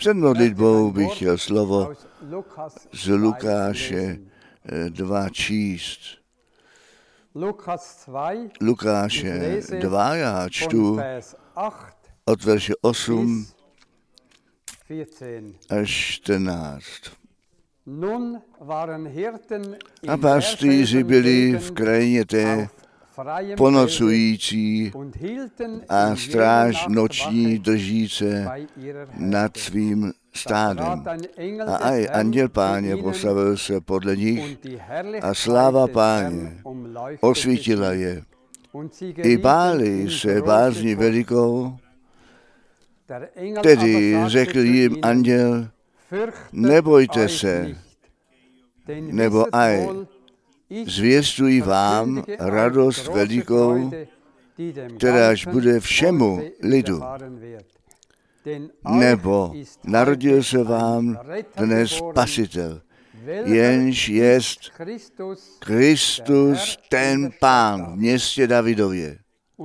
Před modlitbou bych chtěl slovo z Lukáše 2 číst. Lukáše 2 já čtu od verše 8 až 14. A pastýři byli v krajině té ponocující a stráž noční držíce nad svým stádem. A aj anděl Páně postavil se podle nich a sláva Páně osvítila je. I báli se bázni velikou, tedy řekl jim anděl, nebojte se, nebo aj zvěstují vám radost velikou, kteráž bude všemu lidu. Nebo narodil se vám dnes Spasitel, jenž jest Kristus ten Pán v městě Davidově.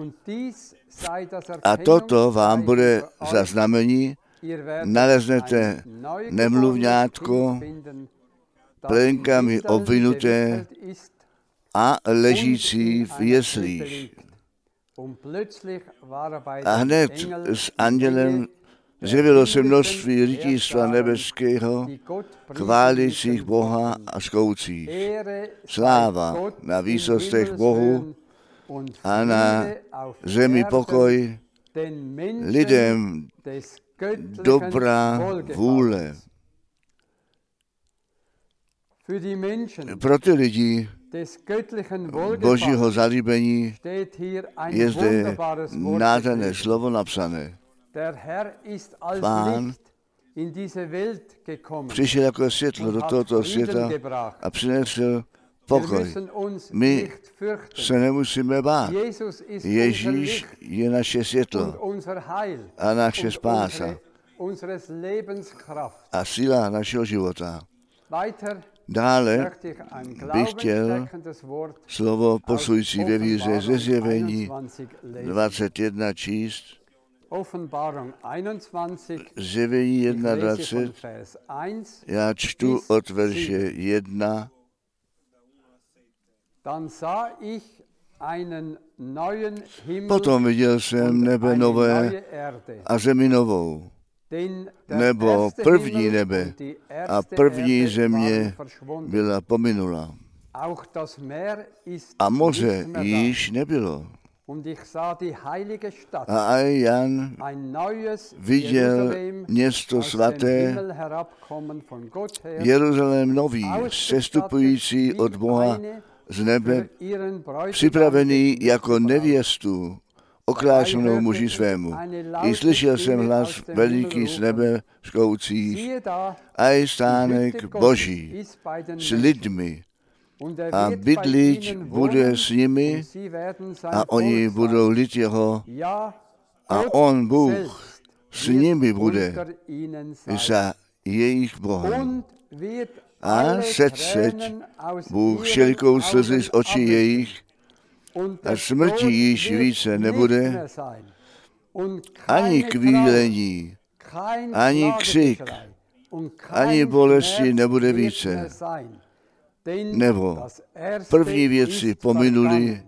A toto vám bude za znamení, naleznete nemluvňátko, plenkami obvinuté a ležící v jeslích. A hned s andělem zjevilo se množství rytístva nebeského, chválících Boha a zkoucích. Sláva na výsostech Bohu a na zemi pokoj lidem dobrá vůle. Pro ty lidi Božího zalíbení je zde nádherné slovo napsané. Pán přišel jako světlo do tohoto světa a přinesl pokoj. My se nemusíme bát. Ježíš je naše světlo a naše spása a síla našeho života. Dále bych chtěl slovo posilující ve víře ze Zjevení 21 číst. Zjevení 21, já čtu od verše 1. Potom viděl jsem nebe nové a zemi novou, nebo první nebe a první země byla pominula. A moře již nebylo. A aj Jan viděl město svaté, Jeruzalém nový, sestupující od Boha z nebe, připravený jako nevěstu, okrášenou muži svému. I slyšel jsem hlas veliký z nebe škoucích, a i stánek Boží s lidmi a bydliť bude s nimi a oni budou lid jeho a on, Bůh, s nimi bude za jejich Bohem. A setřeť Bůh všelikou slzy z očí jejich a smrti již více nebude, ani kvílení, ani křik, ani bolesti nebude více. Nebo první věci pominuli,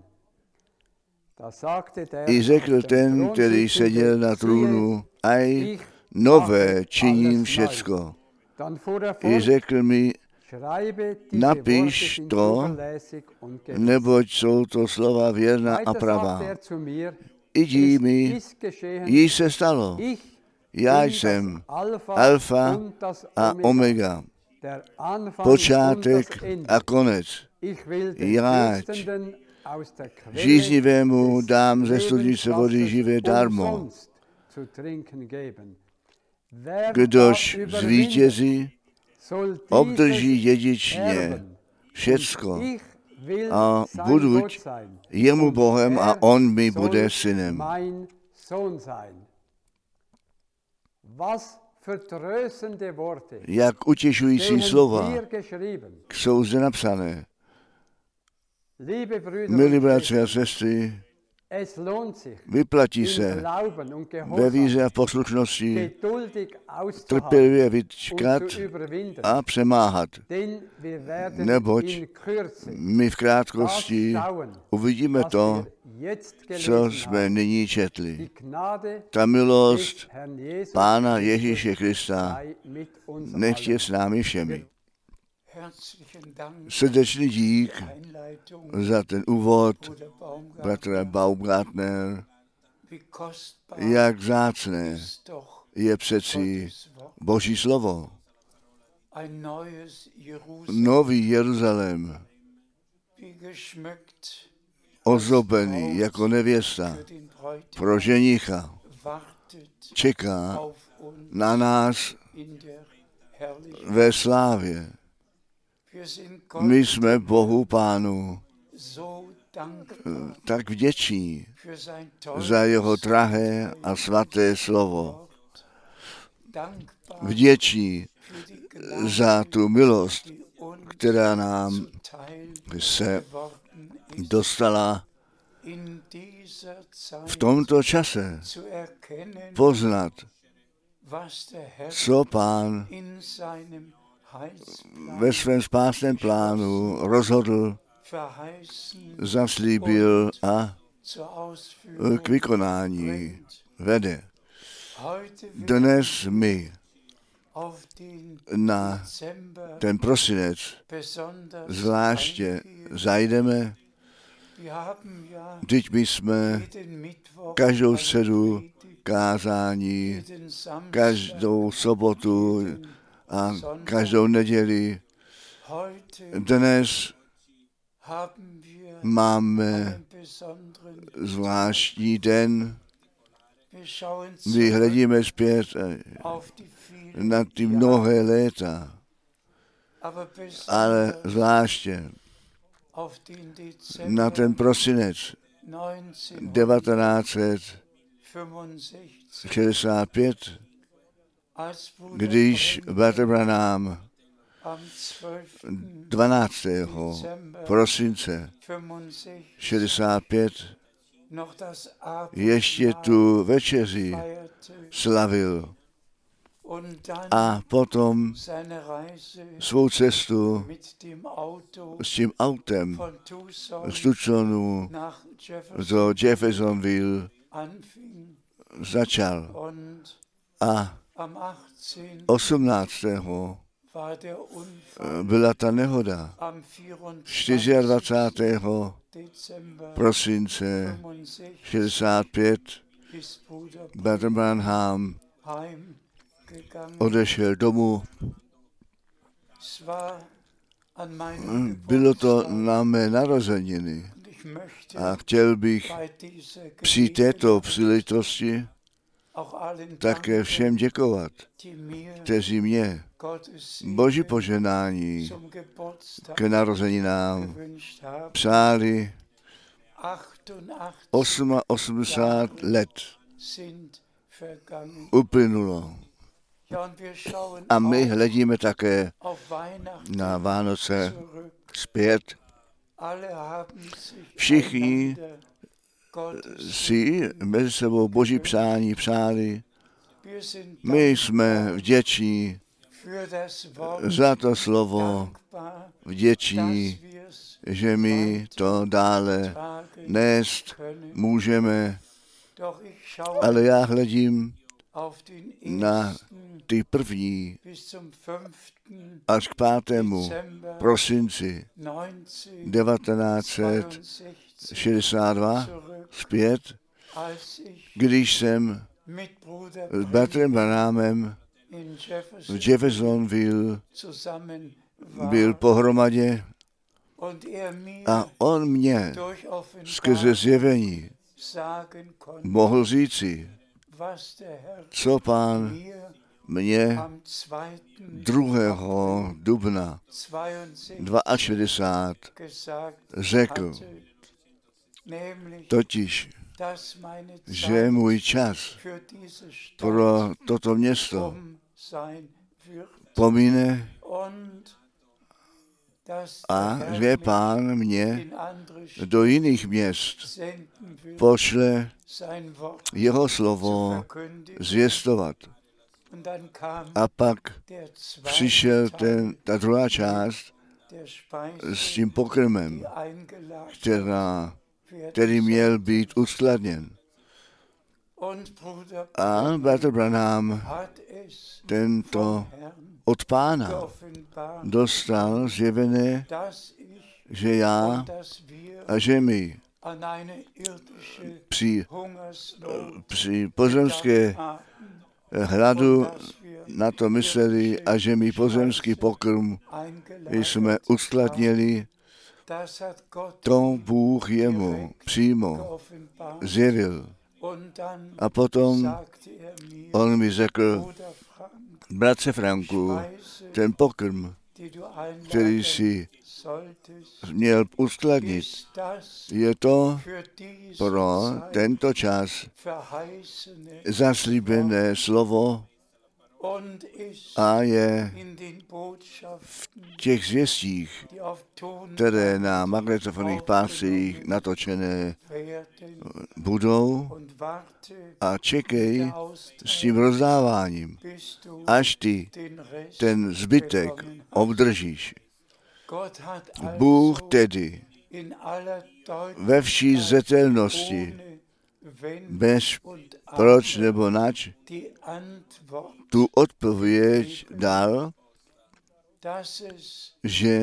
i řekl ten, který seděl na trůnu, aj nové činím všecko. I řekl mi, napiš to, neboť jsou to slova věrná a pravá. Jdi mi, již se stalo. Já jsem alfa a omega, počátek a konec. Jáť žíznivému dám ze studnice vody živé darmo. Kdož zvítězí, obdrží dědičně všecko a buduť jemu Bohem a on mi bude synem. Jak utěšující slova jsou zde napsané. Milí bratři a sestry, Vyplatí se ve víře a poslušnosti trpělivě vyčkat a přemáhat. Neboť my v krátkosti uvidíme to, co jsme nyní četli. Ta milost Pána Ježíše Krista nechť je s námi všemi. Srdečný dík za ten úvod, bratr Baumgartner. Jak vzácné je přeci Boží slovo. Nový Jeruzalém, ozdobený jako nevěsta pro ženicha, čeká na nás ve slávě. My jsme Bohu Pánu tak vděční za jeho drahé a svaté slovo. Vděční za tu milost, která nám se dostala v tomto čase poznat, co Pán ve svém spásném plánu rozhodl, zaslíbil a k vykonání vede. Dnes my na ten prosinec zvláště zajdeme. Vždyť my jsme každou středu kázání, každou sobotu a každou neděli. Dnes máme zvláštní den. My hledíme zpět na ty mnohé léta, ale zvláště na ten prosinec 1965, když bratr Branham 12. prosince 65 ještě tu večeři slavil a potom svou cestu s tím autem z Tucsonu do Jeffersonville začal a 18. byla ta nehoda. 24. prosince 65 bratr Branham odešel domů. Bylo to na mé narozeniny a chtěl bych při této příležitosti také všem děkovat, kteří mě Boží požehnání k narozeninám přáli. 88 let uplynulo. A my hledíme také na Vánoce zpět. Všichni si mezi sebou Boží přání přáli. My jsme vděční za to slovo, vděční, že my to dále nést můžeme. Ale já hledím na ty první až k 5. prosinci 1962 zpět, když jsem s bratrem Branhamem v Jeffersonville byl pohromadě a on mě skrze zjevení mohl říci, co Pán mě 2. dubna 62 řekl, totiž, že můj čas pro toto město pomine a že Pán mě do jiných měst pošle jeho slovo zvěstovat. A pak přišel ta druhá část s tím pokrmem, který měl být uskladněn. A bratr Branham tento od Pána dostal zjevené, že já a že my při pozemské hladu na to mysleli a že my pozemský pokrm jsme uskladnili, to Bůh jemu přímo zjevil. A potom on mi řekl, bratře Franku, ten pokrm, který si měl uskladnit, je to pro tento čas zaslíbené slovo a je v těch zvěstích, které na magnetofonních pásích natočené budou, a čekej s tím rozdáváním, až ty ten zbytek obdržíš. Bůh tedy ve vší zřetelnosti, bez proč nebo nač, tu odpověď dal, že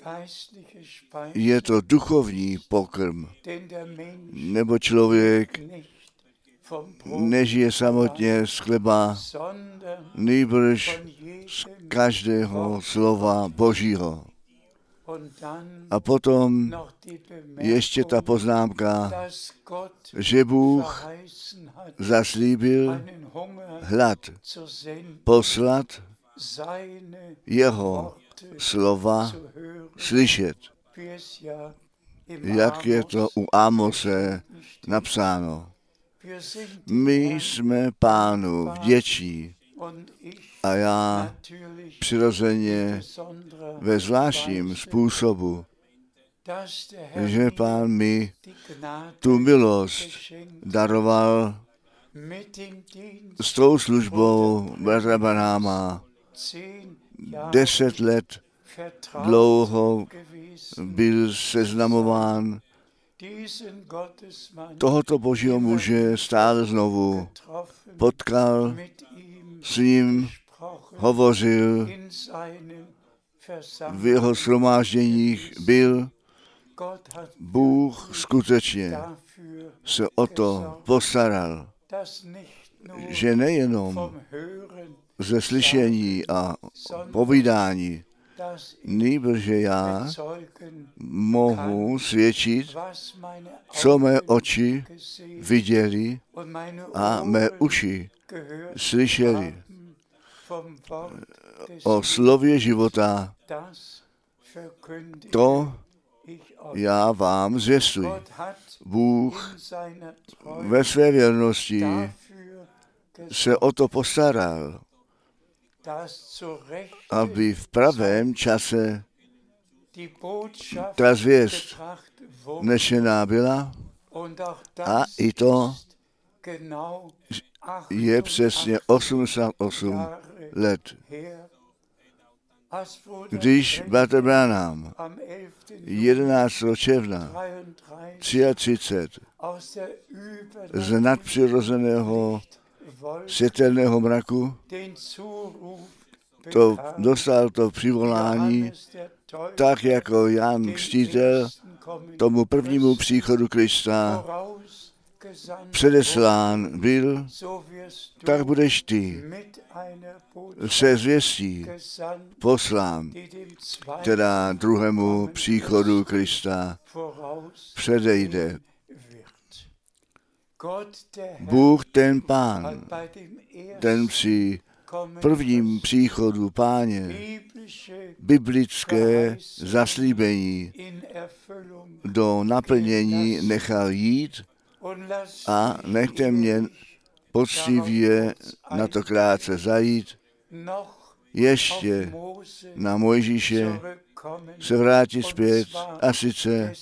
je to duchovní pokrm, nebo člověk nežije samotně z chleba, nýbrž z každého slova Božího. A potom ještě ta poznámka, že Bůh zaslíbil hlad poslat, jeho slova slyšet, jak je to u Amose napsáno. My jsme Pánu vděčí a já přirozeně ve zvláštním způsobu, že Pán mi tu milost daroval s tou službou bratra Branhama. 10 let dlouho byl seznamován, tohoto Božího muže stále znovu potkal, s ním hovořil, v jeho shromážděních byl. Bůh skutečně se o to postaral, že nejenom ze slyšení a povídání, nýbrž že já mohu svědčit, co mé oči viděli a mé uši slyšeli o slově života. To já vám zvěstuji. Bůh ve své věrnosti se o to postaral, aby v pravém čase ta zvěst nešená byla, a i to je přesně 88 let. Když bratr Branham 11. června 33 z nadpřirozeného světelného mraku to dostal to přivolání, tak jako Jan Křtitel tomu prvnímu příchodu Krista předeslán byl, tak budeš ty se zvěstí poslán, která druhému příchodu Krista předejde. Bůh ten Pán, ten při prvním příchodu Páně biblické zaslíbení do naplnění nechal jít, a nechte mě poctivě na to krátce zajít, ještě na Mojžíše se vrátit zpět. A sice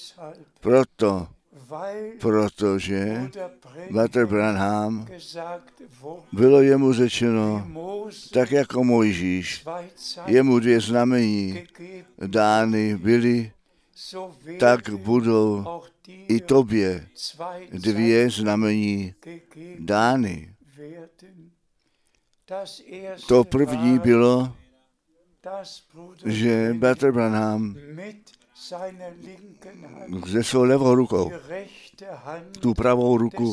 protože bratr Branham, bylo jemu řečeno, tak jako Mojžíš, jemu 2 znamení dány byly, tak budou i tobě 2 znamení dány. To první bylo, že bratr Branham ze svou levou rukou tu pravou ruku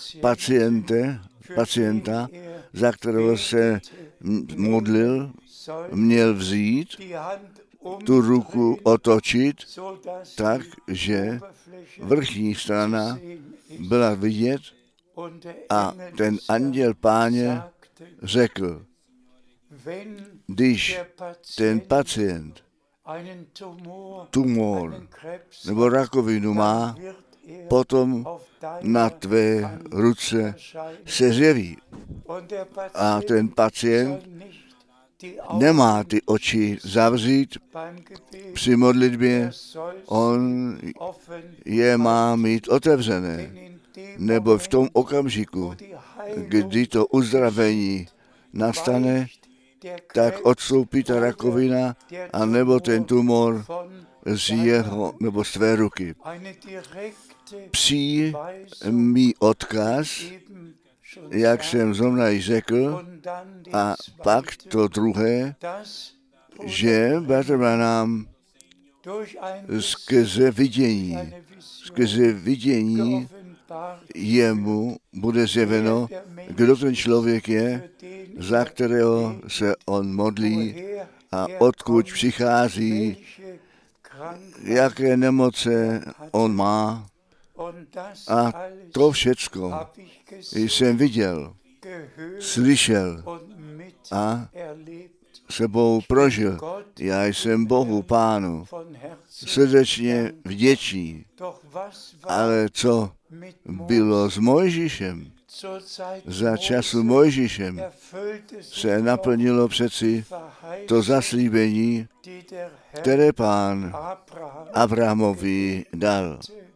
pacienta, za kterého se modlil, měl vzít, tu ruku otočit tak, že vrchní strana byla vidět a ten anděl Páně řekl, když ten pacient tumor nebo rakovinu má, potom na tvé ruce se zjeví. A ten pacient nemá ty oči zavřít při modlitbě, on je má mít otevřené, nebo v tom okamžiku, kdy to uzdravení nastane, tak odstoupí ta rakovina a nebo ten tumor z jeho nebo z tvé ruky. Přímý odkaz, jak jsem zrovna již řekl, a pak to druhé, že bratr Branham skrze vidění jemu bude zjeveno, kdo ten člověk je, za kterého se on modlí a odkud přichází, jaké nemoce on má. A to všecko jsem viděl, slyšel a sebou prožil. Já jsem Bohu Pánu srdečně vděčný. Ale co bylo s Mojžíšem? Za času Mojžíšem se naplnilo přeci to zaslíbení, které Pán Abrahamovi dal.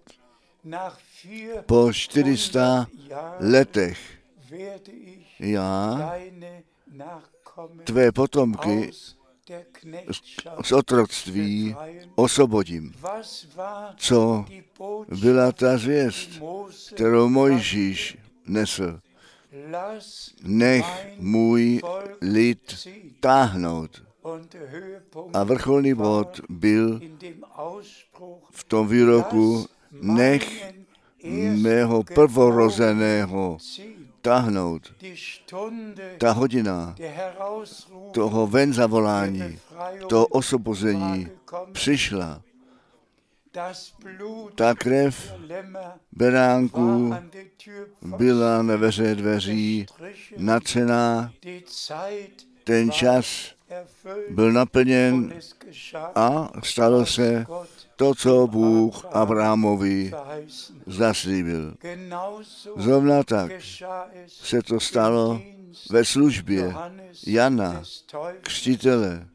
Po 400 letech já tvé potomky z otroctví osvobodím. Co byla ta zvěst, kterou Mojžíš nesl? Nech můj lid táhnout. A vrcholný bod byl v tom výroku, nech mého prvorozeného táhnout. Ta hodina toho ven zavolání, toho osvobození přišla. Ta krev beránků byla na veře dveří natřená, ten čas byl naplněn a stalo se to, co Bůh Abrahamovi zaslíbil. Zrovna tak se to stalo ve službě Jana Křtitele.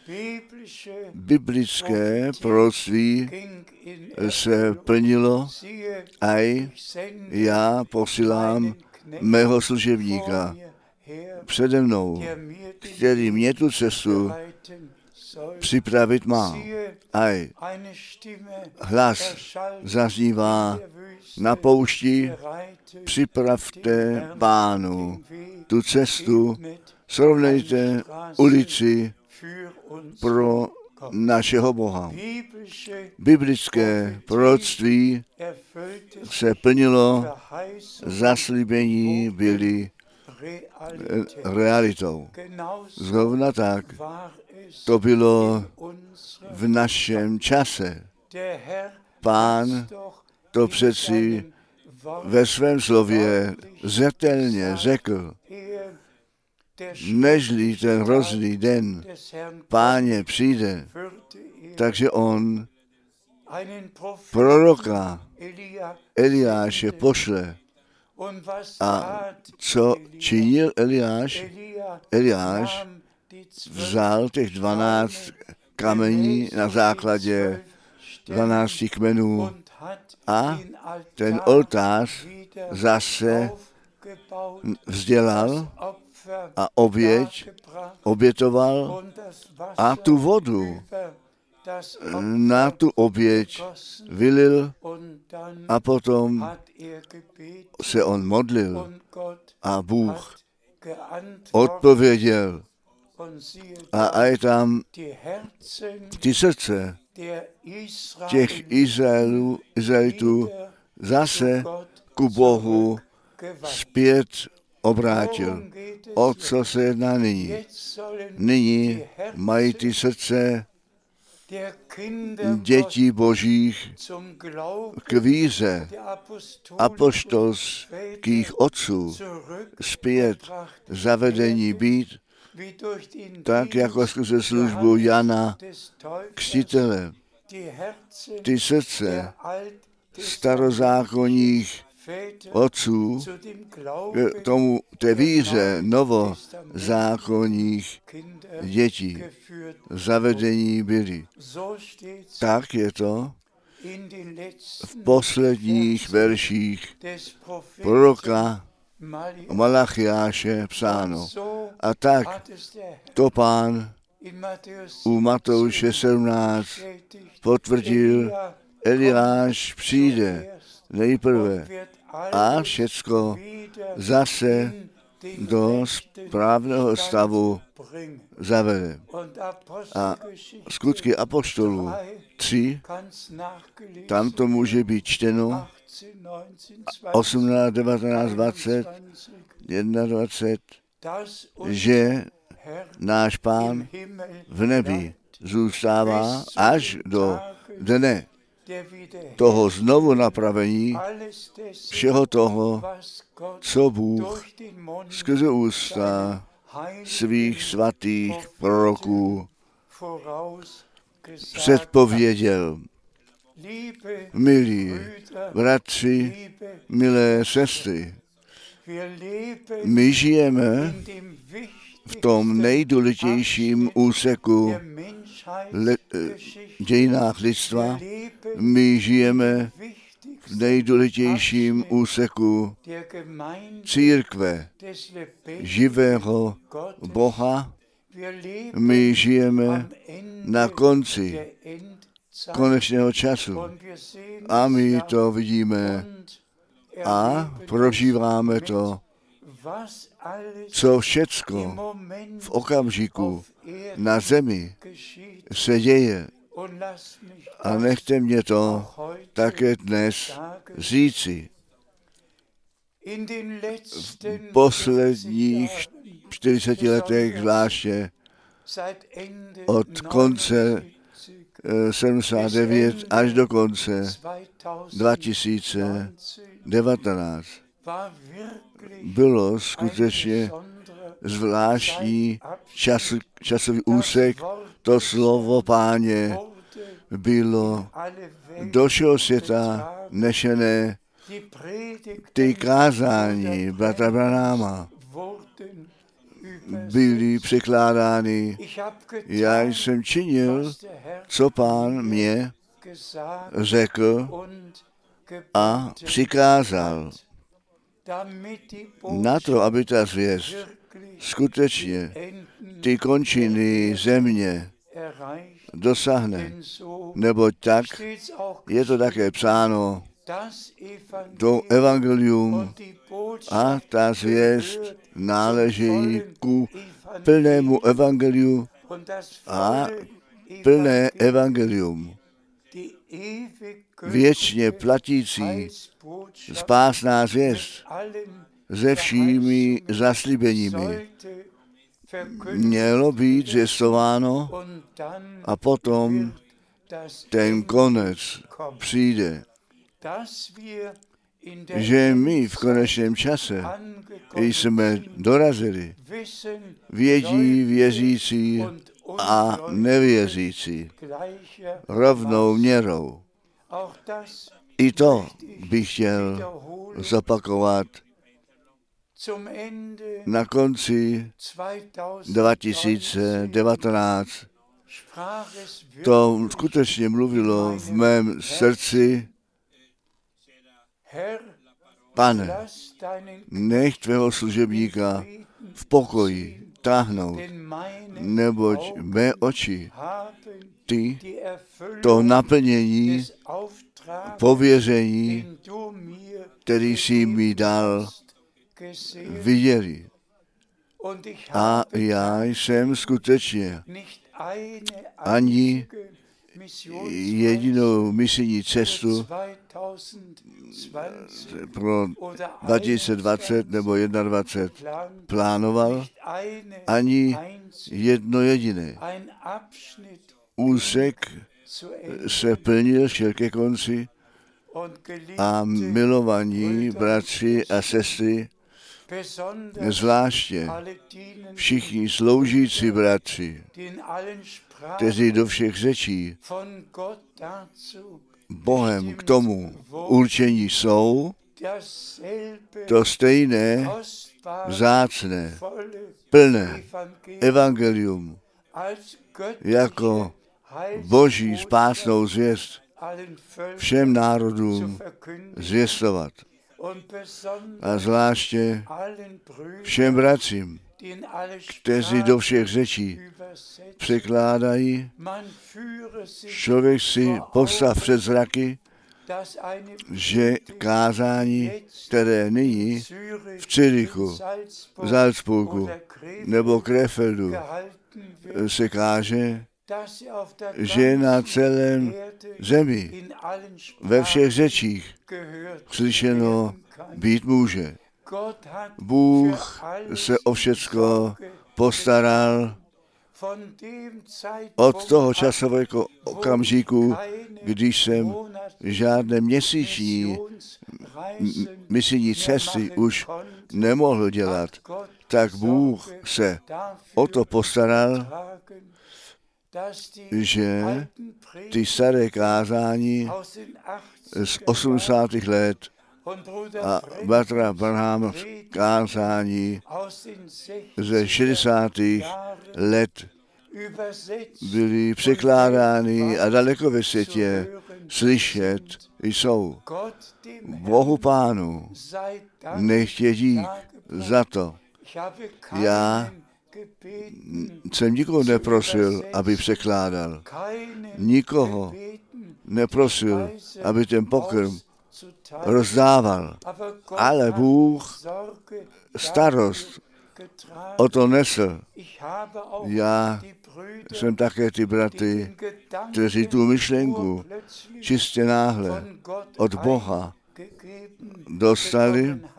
Biblické proroctví se plnilo a já posílám mého služebníka přede mnou, který mě tu cestu připravit má. A hlas zaznívá na poušti, připravte Pánu tu cestu, srovnejte ulici pro našeho Boha. Biblické proroctví se plnilo, zaslíbení byly realitou. Zrovna tak to bylo v našem čase. Pán to přeci ve svém slově zřetelně řekl, nežli ten hrozný den Páně přijde, takže on proroka Eliáše pošle. A co činil Eliáš? Eliáš vzal těch 12 kamení na základě 12 kmenů a ten oltář zase vzdělal a obětoval a tu vodu na tu oběť vylil a potom se on modlil a Bůh odpověděl. A je tam ty srdce těch Izraelitů zase ku Bohu zpět obrátil. O co se jedná nyní? Nyní mají ty srdce dětí božích k víře apoštolských otců zpět zavedení být, tak jako skrze službu Jana Křtitele. Ty srdce starozákonních otců k tomu té víře novozákonních dětí zavedení byly. Tak je to v posledních verších proroka Malachiáše psáno. A tak to Pán u Matouše 17 potvrdil, Eliáš přijde nejprve a všecko zase do správného stavu zavede. A skutky apoštolů 3, tam to může být čteno, 18, 19, 20, 21, že náš Pán v nebi zůstává až do dne toho znovu napravení všeho toho, co Bůh skrze ústa svých svatých proroků předpověděl. Milí bratři, milé sestry, my žijeme v tom nejdůležitějším úseku dějinách lidstva. My žijeme v nejdůležitějším úseku církve živého Boha. My žijeme na konci konečného času a my to vidíme a prožíváme to, co všecko v okamžiku na zemi se děje. A nechte mě to také dnes říci. V posledních 40 letech zvláště od konce 79 až do konce 2019 bylo skutečně zvláštní časový úsek. To slovo Páně bylo do všeho světa nešené. Ty kázání bratra Branáma byly překládány. Já jsem činil, co Pán mě řekl a přikázal. Na to, aby ta zvěst skutečně ty končiny země dosáhne. Neboť tak je to také psáno, to evangelium a ta zvěst náležejí ku plnému evangeliu a plné evangelium. Věčně platící spásná zvěst se všemi zaslíbeními mělo být zvěstováno a potom ten konec přijde. Že my v konečném čase jsme dorazili, vědí věřící a nevěřící rovnou měrou. I to bych chtěl zopakovat na konci 2019 To skutečně mluvilo v mém srdci: Pane, nech tvého služebníka v pokoji táhnout, neboť mé oči ty to naplnění pověření, který jsi mi dal, viděli. A já jsem skutečně ani jedinou misijní cestu pro 2020 nebo 2021 plánoval, ani jedno jediné. Úsek se plnil šel ke konci a milovaní bratři a sestry, zvláště všichni sloužící bratři, kteří do všech řečí Bohem k tomu určení jsou, to stejné, vzácné, plné evangelium jako Boží spásnou zvěst všem národům zvěstovat. A zvláště všem bratřím, kteří do všech řečí překládají, člověk si postav před zraky, že kázání, které nyní v Zürichu, v Salzburgu nebo Krefeldu se káže, že na celém zemi, ve všech řečích slyšeno být může. Bůh se o všecko postaral od toho časového okamžiku, když jsem žádné měsíční misijní cesty už nemohl dělat, tak Bůh se o to postaral, že ty staré kázání z 80. let a bratra Branham kázání ze 60. let byly překládány a daleko ve světě slyšet jsou. Bohu Pánu nech je dík za to. Já jsem nikoho neprosil, aby překládal. Nikoho neprosil, aby ten pokrm rozdával. Ale Bůh starost o to nesl. Já jsem také ty bratry, kteří tu myšlenku čistě náhle od Boha dostali,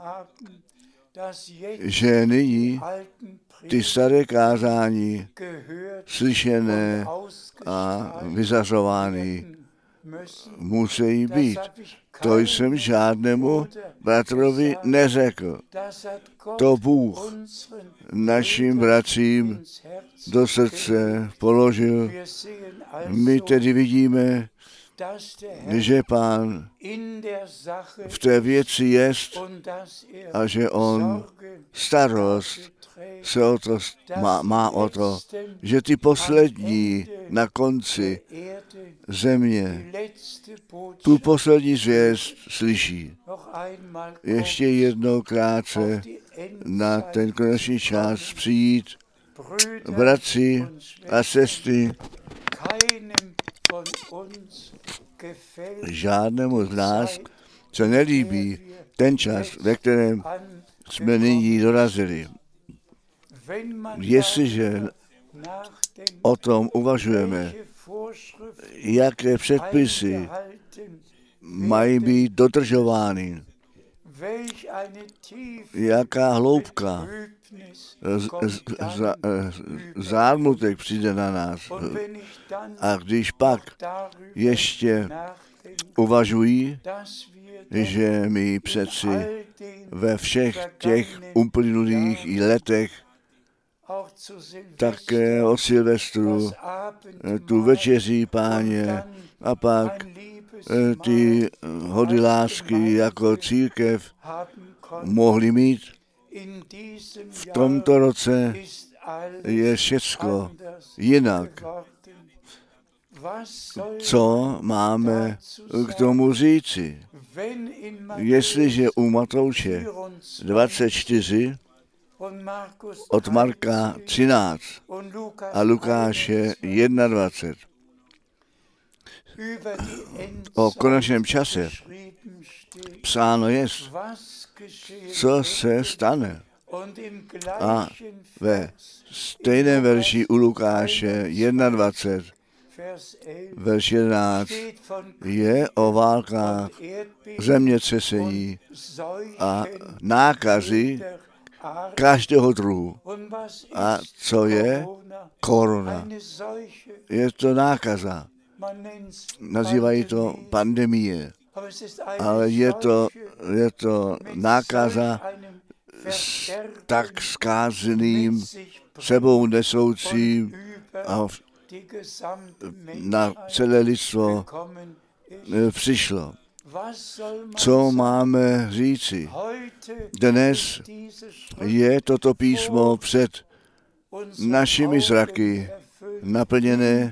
že nyní ty staré kázání slyšené a vyzařovány musí být. To jsem žádnému bratrovi neřekl. To Bůh našim bratřím do srdce položil. My tedy vidíme, že Pán v té věci jest a že on starost se o to má o to, že ty poslední na konci země tu poslední zvěst slyší. Ještě jednou krátce na ten konečný čas přijít, bratři a sestry, žádnému z nás se nelíbí ten čas, ve kterém jsme nyní dorazili. Jestliže o tom uvažujeme, jaké předpisy mají být dodržovány, jaká hloubka zármutek přijde na nás. A když pak ještě uvažují, že my přeci ve všech těch uplynulých letech také o Silvestru, tu večeří Páně a pak ty hody lásky jako církev mohli mít. V tomto roce je všecko jinak co máme k tomu říci. Jestliže u Matouše 24 od Marka 13 a Lukáše 21 o konečném čase psáno je, co se stane. A ve stejném verši u Lukáše 21, verš 11, je o válkách, zemětřesení a nákazy každého druhu. A co je korona? Je to nákaza. Nazývají to pandemie. Ale je to nákaza s tak zkázeným, sebou nesoucím a na celé lidstvo přišlo. Co máme říci? Dnes je toto písmo před našimi zraky naplněné,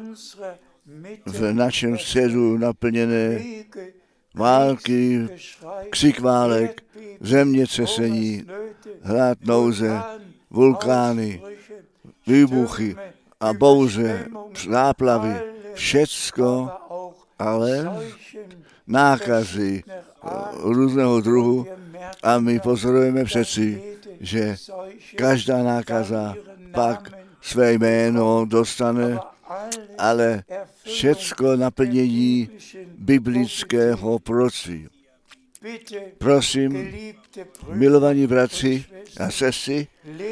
v našem středu naplněné války, křik válek, zemětřesení, hlad, nouze, vulkány, výbuchy a bouře, záplavy, všecko, ale nákazy různého druhu a my pozorujeme přeci, že každá nákaza pak své jméno dostane, ale všecko naplnění biblického proroctví. Prosím, milovaní bratři a sestry,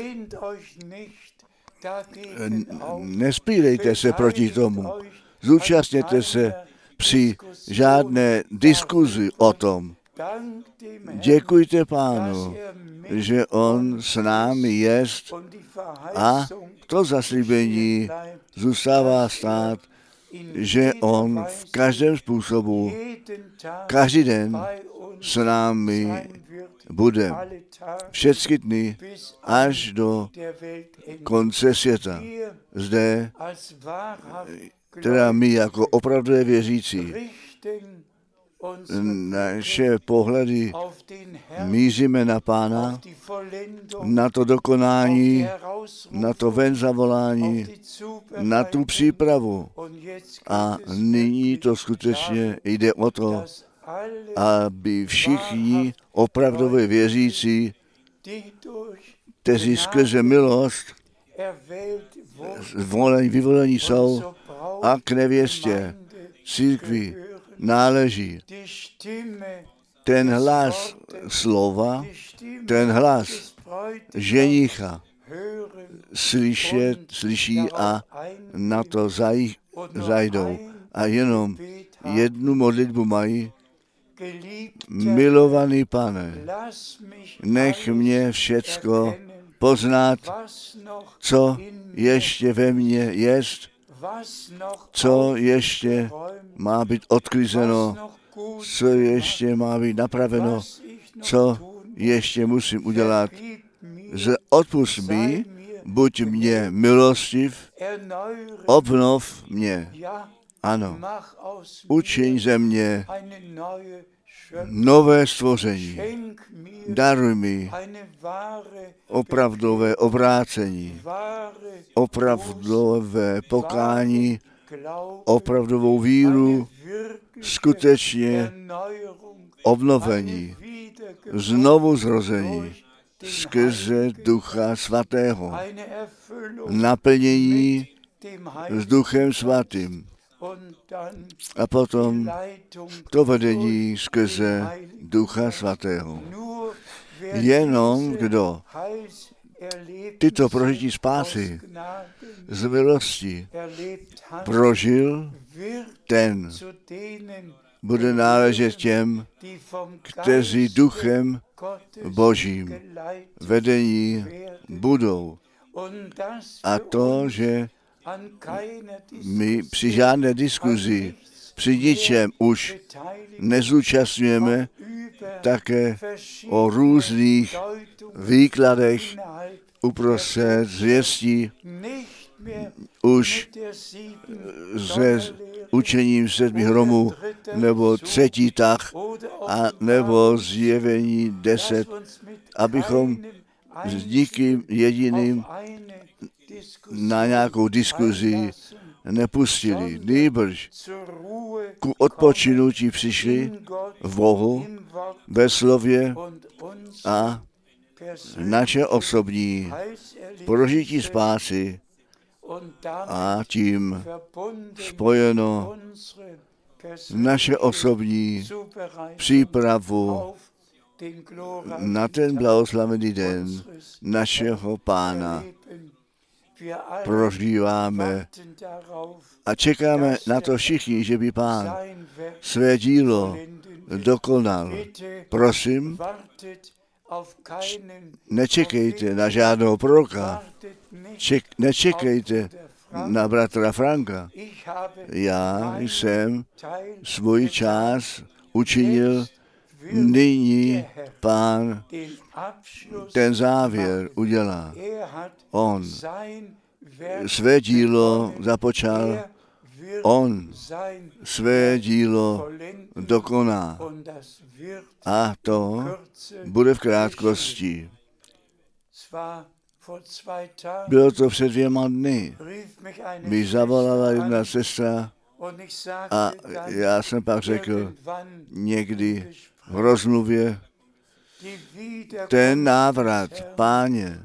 nespírejte se proti tomu. Zúčastněte se při žádné diskuzi o tom. Děkujte Pánu, že On s námi jest a to zaslíbení zůstává stát, že On v každém způsobu, každý den s námi bude. Všechny dny až do konce světa. Zde, teda my jako opravdové věřící, naše pohledy míříme na Pána, na to dokonání, na to ven zavolání, na tu přípravu. A nyní to skutečně jde o to, aby všichni opravdové věřící, kteří skrze milost vyvolení jsou a k nevěstě církvi náleží. Ten hlas slova, ten hlas ženicha slyší a na to zajdou. A jenom jednu modlitbu mají. Milovaný Pane, nech mě všecko poznat, co ještě ve mně jest, co ještě má být odklizeno, co ještě má být napraveno, co ještě musím udělat. Odpusť mi, buď mě milostiv, obnov mě. Ano, učiň ze mě nové stvoření. Daruj mi opravdové obrácení, opravdové pokání, opravdovou víru, skutečně obnovení, znovu zrození skrze Ducha Svatého, naplnění s Duchem Svatým a potom to vedení skrze Ducha Svatého. Jenom kdo tyto prožití spásy z milosti prožil, ten bude náležet těm, kteří Duchem Božím vedení budou. A to, že my při žádné diskuzi, při ničem už nezúčastňujeme, také o různých výkladech uprostřed zvěstí, už se učením 7 hromů, nebo třetí tah, a nebo zjevení 10, abychom s nikým jediným na nějakou diskuzi nepustili. Nýbrž ku odpočinutí přišli v Bohu, ve slově a naše osobní prožití spásy a tím spojeno naše osobní přípravu na ten blahoslavený den našeho Pána prožíváme a čekáme na to všichni, že by Pán své dílo dokonal. Prosím, nečekejte na žádného proroka, nečekejte na bratra Franka. Já jsem svůj čas učinil, nyní Pán ten závěr udělá. On své dílo započal, on své dílo dokoná. A to bude v krátkosti. Bylo to před 2 dny. Mi zavolala jedna sestra a já jsem pak řekl někdy v rozmluvě, ten návrat, Páně,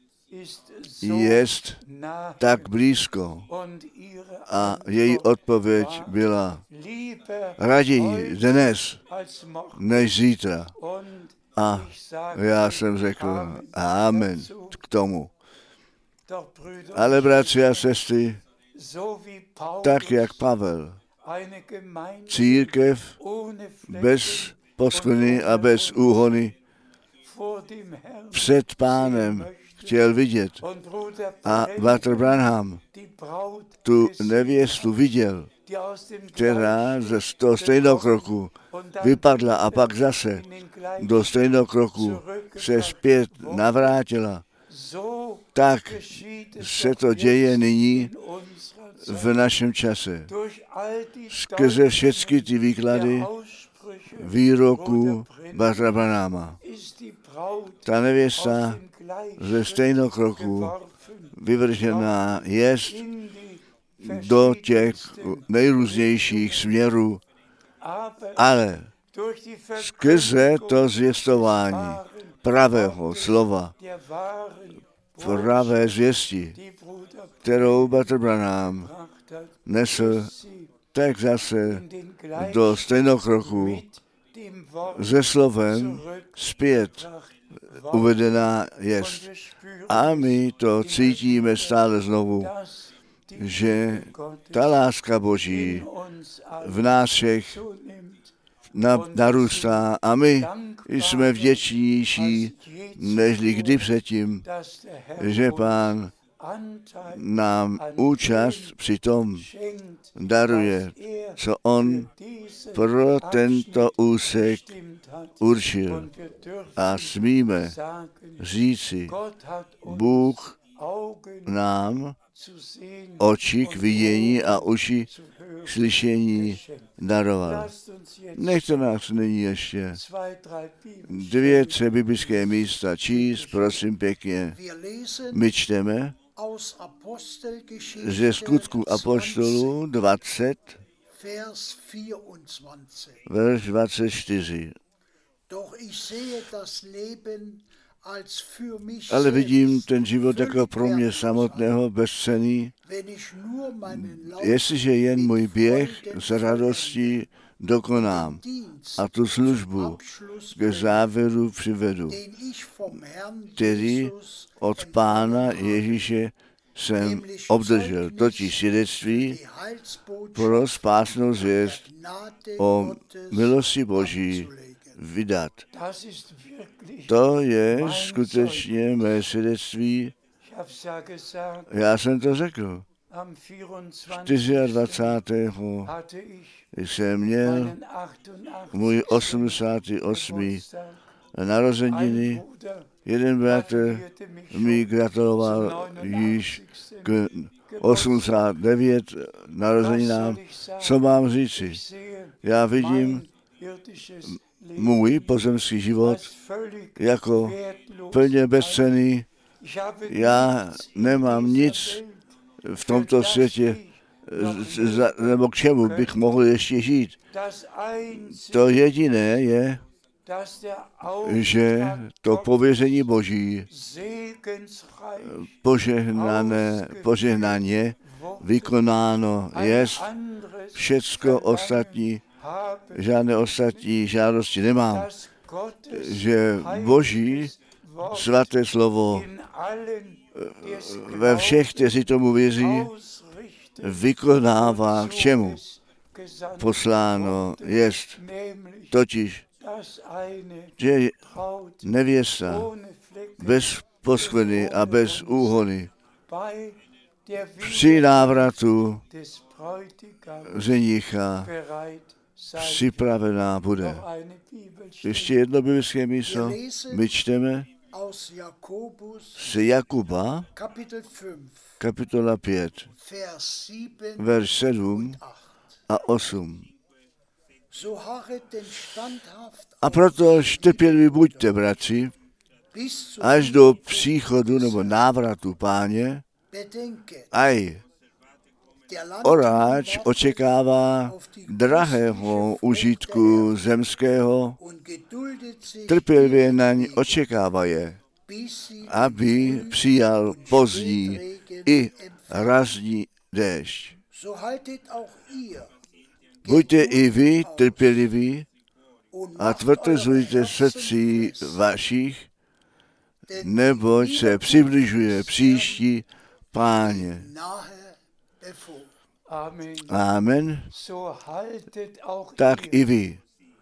jest tak blízko. A její odpověď byla raději dnes, než zítra. A já jsem řekl amen k tomu. Ale bratři a sestry, tak jak Pavel, církev bez poskvrny a bez úhony před Pánem chtěl vidět. A bratr Branham tu nevěstu viděl, která z toho stejného kroku vypadla a pak zase do stejného kroku se zpět navrátila. Tak se to děje nyní v našem čase. Skrze všechny ty výklady výroků bratra Branhama. Ta nevěsta ze stejného kroku vyvržená jest do těch nejrůznějších směrů, ale skrze to zvěstování pravého slova, pravé zvěsti, kterou bratr Branham nesl, tak zase do stejného kroku se slovem zpět uvedená jest. A my to cítíme stále znovu, že ta láska Boží v nás všech narůstá a my jsme vděčnější, nežli kdy předtím, že Pán nám účast při tom daruje, co on pro tento úsek určil. A smíme říci, Bůh nám oči k vidění a uši k slyšení daroval. Nechte nás nyní ještě 2, 3 biblické místa číst, prosím pěkně. My čteme ze Skutků apoštolů 20, verš 24. Ale vidím ten život jako pro mě samotného bezcenný, jestliže jen můj běh s radostí dokonám a tu službu k závěru přivedu, který od Pána Ježíše jsem obdržel, totiž svědectví pro spásnou zvěst o milosti Boží vydat. To je skutečně mé svědectví. Já jsem to řekl. 24. jsem měl můj 88. narozeniny. Jeden bratr mi gratuloval již k 89 narozeninám. Co mám říci? Já vidím můj pozemský život jako plně bezcenný. Já nemám nic v tomto světě, nebo k čemu bych mohl ještě žít. To jediné je, že to pověření Boží požehnaně vykonáno jest. Všecko ostatní, žádné ostatní žádosti nemám. Že Boží svaté slovo ve všech, kteří tomu věří, vykonává k čemu posláno jest. Totiž, že nevěsta bez poskvrny a bez úhony při návratu ženicha připravená bude. Ještě jedno biblické místo. My čteme z Jakuba, kapitola 5, verš 7 a 8. A proto trpěliví buďte, bratři, až do příchodu nebo návratu Páně. Aj oráč očekává drahého užitku zemského, trpělivě na ně očekává je, aby přijal pozdní i razní déšť. Buďte i vy trpěliví a tvrdezujte srdcí vašich, neboť se přibližuje příští Páně. Amen. Tak i vy.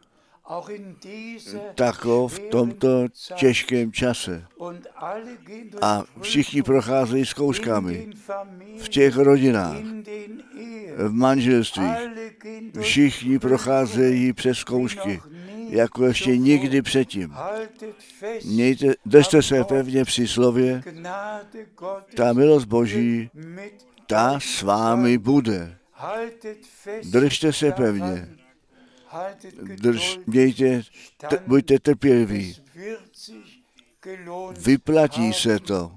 Takov v tomto těžkém čase. A všichni procházejí zkouškami. V těch rodinách, v manželstvích. Všichni procházejí přes zkoušky, jako ještě nikdy předtím. Držte se pevně při slově, ta milost Boží, ta s vámi bude. Držte se pevně. Buďte trpěliví. Vyplatí se to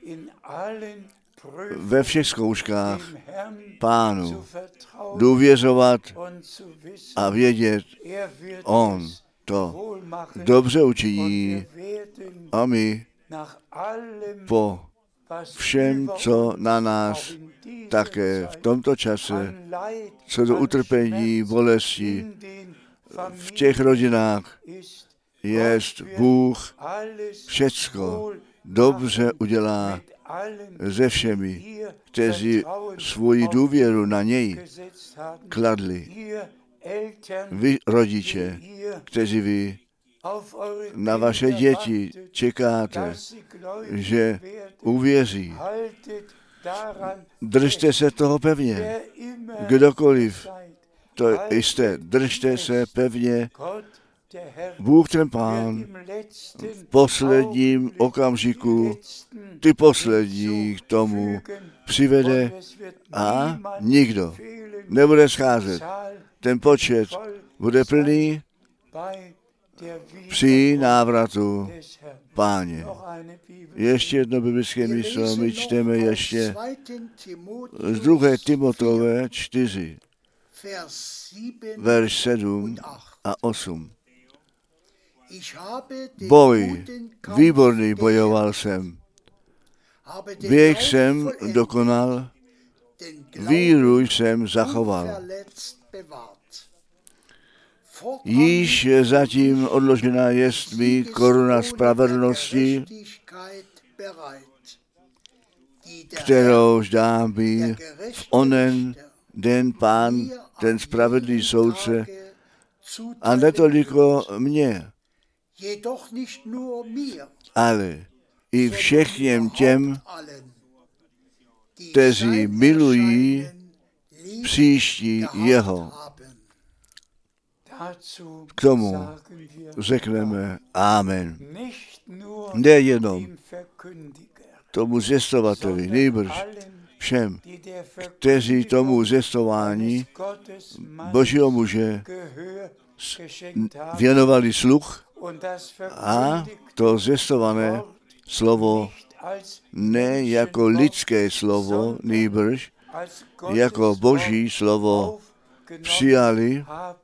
ve všech zkouškách Pánu důvěřovat a vědět, on to dobře učiní a my po všem, co na nás také v tomto čase, co do utrpení, bolesti, v těch rodinách jest Bůh všecko dobře udělá se všemi, kteří svoji důvěru na něj kladli. Vy, rodiče, kteří vy na vaše děti čekáte, že uvěří. Držte se toho pevně. Kdokoliv to jste, držte se pevně. Bůh ten Pán v posledním okamžiku, ty poslední k tomu přivede a nikdo nebude scházet. Ten počet bude plný při návratu Páně. Ještě jedno biblické místo, my čteme ještě z 2. Timotové 4, verš 7 a 8. Boj, výborný bojoval jsem. Běh jsem dokonal, víru jsem zachoval. Již zatím odložená jest mi koruna spravedlnosti, kterou dá mi v onen den Pán, ten spravedlivý soudce, a netoliko mě, ale i všem těm, kteří milují příští jeho. K tomu řekneme Amen. Nejenom tomu zvěstovateli, nýbrž všem, kteří tomu zvěstování Božího muže věnovali sluch a to zvěstované slovo ne jako lidské slovo, nýbrž jako Boží slovo přijali.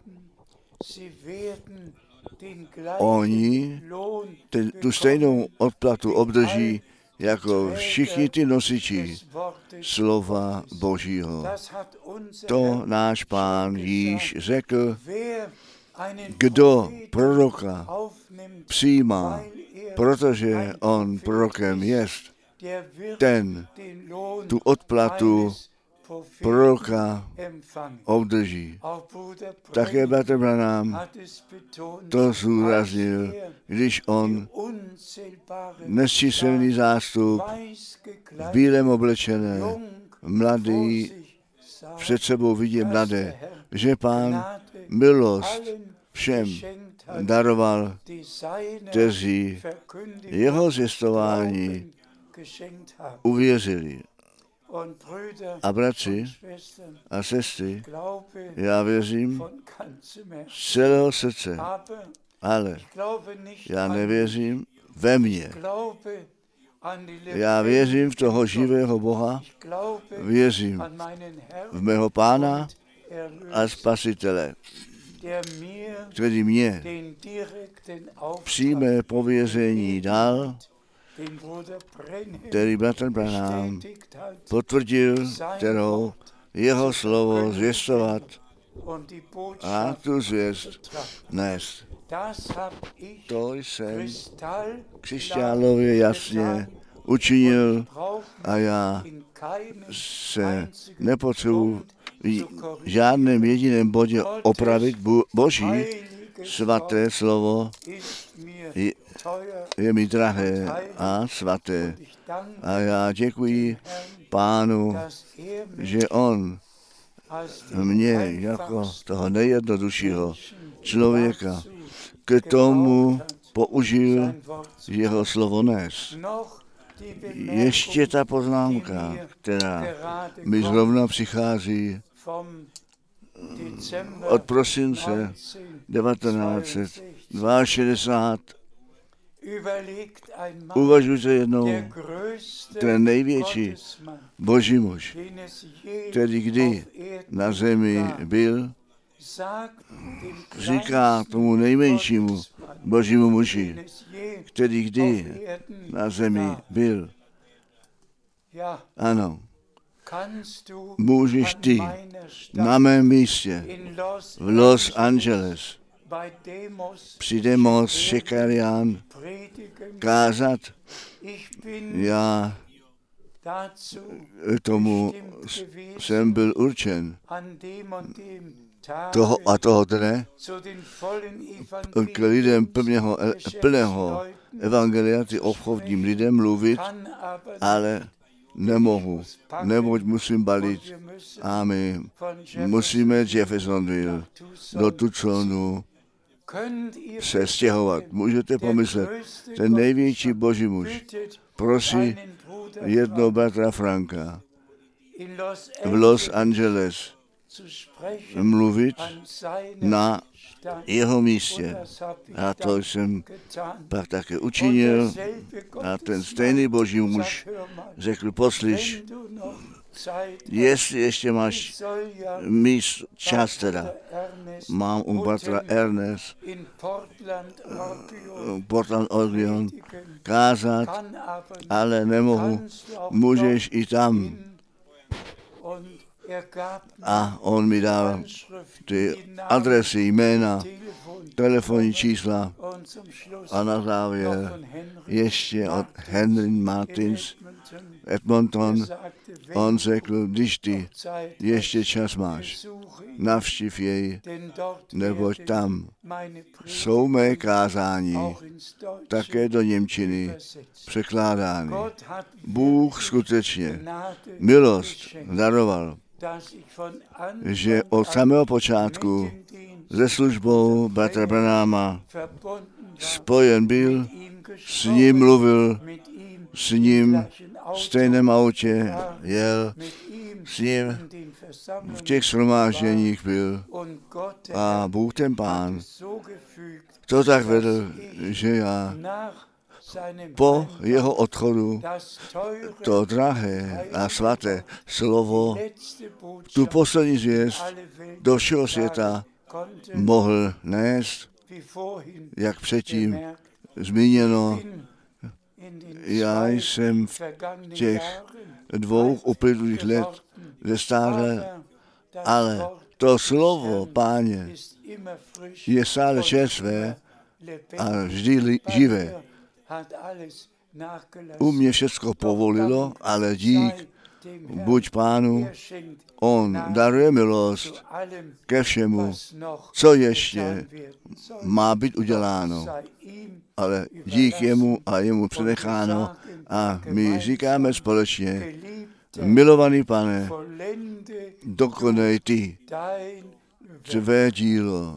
Oni tu stejnou odplatu obdrží jako všichni ty nosiči slova Božího. To náš Pán již řekl, kdo proroka přijímá, protože on prorokem jest, ten tu odplatu proroka obdrží. Také bratr Branham to zúraznil, když on nesčíselný zástup v bílém oblečené, mladý, před sebou vidí mladé, že Pán milost všem daroval, kteří jeho zvěstování uvěřili. A bratři a sestry, já věřím z celého srdce, ale já nevěřím ve mně. Já věřím v toho živého Boha, věřím v mého Pána a Spasitele, který mě přímé pověření dal, který bratr Branham potvrdil, kterou jeho slovo zvěstovat a tu zvěst nést. To jsem křišťálově jasně učinil a já se nepotřebuji v žádném jediném bodě opravit. Boží svaté slovo je mi drahé a svaté. A já děkuji Pánu, že on mě jako toho nejjednoduššího člověka k tomu použil jeho slovo nést. Ještě ta poznámka, která mi zrovna přichází od prosince 1962. Uvažujte jednou, ten největší Boží muž, který kdy na zemi byl, říká tomu nejmenšímu Božímu muži, který kdy na zemi byl. Ano, můžeš ty na mém místě v Los Angeles při Demos Shakarian kázat. Já tomu jsem byl určen toho a toho dne k lidem plného evangelia, ty obchodním lidem mluvit, ale nemohu, neboť musím balit a my musíme Jeffersonville do Tucsonu se stěhovat. Můžete pomyslet, ten největší Boží muž prosí jednoho bratra Franka v Los Angeles mluvit na jeho místě. A to jsem pak také učinil. A ten stejný Boží muž řekl, poslyš, jestli ještě máš čas teda, mám u bratra Ernest Portland, Oregon, kázat, ale nemohu, můžeš i tam. A on mi dal ty adresy, jména, telefonní čísla a na závěr ještě od Henry Martins, Edmonton, on řekl, když ty ještě čas máš, navštiv jej, neboť tam jsou mé kázání také do němčiny překládány. Bůh skutečně milost daroval, že od samého počátku se službou bratra Branhama spojen byl, s ním mluvil, s ním stejném autě jel s ním, v těch shromážděních byl a Bůh ten Pán to tak vedl, že já po jeho odchodu to drahé a svaté slovo, tu poslední zvěst do všeho světa mohl nést, jak předtím zmíněno. Já jsem v těch 2 uplynulých let zestárl, ale to slovo, Páně, je stále čerstvé a vždy živé. U mě všecko povolilo, ale dík buď Pánu, on daruje milost ke všemu, co ještě má být uděláno. Ale dík jemu a jemu přenecháno a my říkáme společně, milovaný Pane, dokonej ty tvé dílo.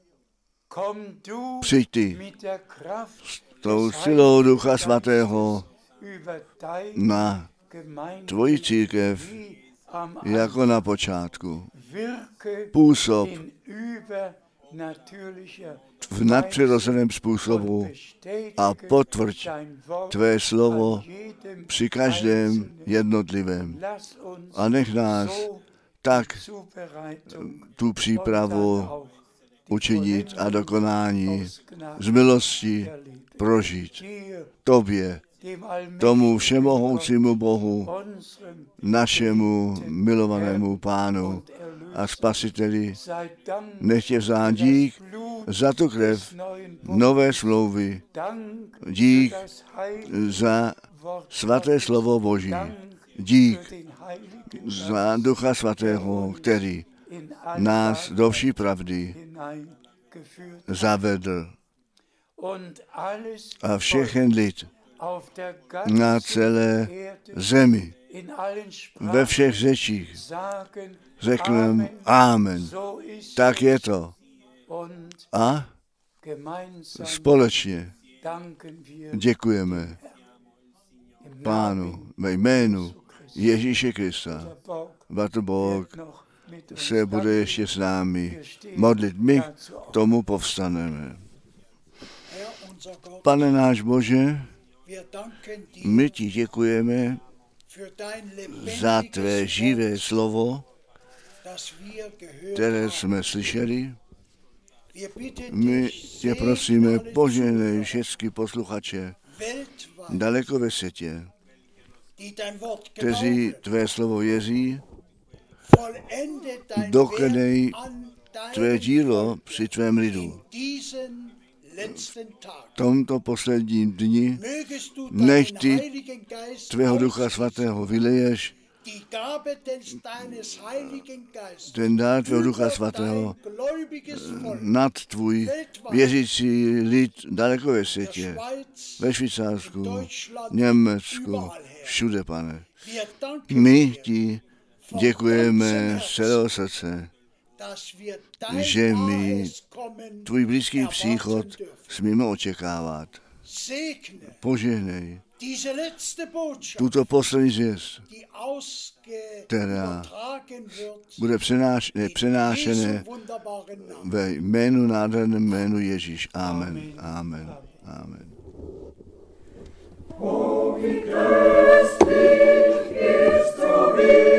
Přijď ty s tou silou Ducha Svatého na tvoji církev, jako na počátku. Působ v nadpřirozeném způsobu a potvrď tvé slovo při každém jednotlivém. A nech nás tak tu přípravu učinit a dokonání z milosti prožít. Tobě, tomu všemohoucímu Bohu, našemu milovanému Pánu a Spasiteli, nech tě vzdán dík za tu krev nové smlouvy, dík za svaté slovo Boží, dík za Ducha Svatého, který nás do vší pravdy zavedl. A všechen lid na celé zemi, ve všech řečích, řekneme Amen. Tak je to. A společně děkujeme Pánu ve jménu Ježíše Krista. Bratr se bude ještě s námi modlit. My k tomu povstaneme. Pane náš Bože, my ti děkujeme za tvé živé slovo, které jsme slyšeli. My tě prosíme, požehnej všechny posluchače daleko ve světě, kteří tvé slovo věří, dokonej tvé dílo při tvém lidu. V tomto posledním dni nech ty tvého Ducha Svatého vyleješ, ten dár tvého Ducha Svatého nad tvůj věřící lid daleko ve světě, ve Švýcarsku, Německu, všude, Pane. My ti děkujeme z celého srdce, že my tvůj blízký příchod smíme očekávat. Požehnej tuto poslední zvěst, která bude přenášené ve jménu nádherném jménu Ježíš. Amen. Amen. Amen. Oh, wie köstlich ist, so wie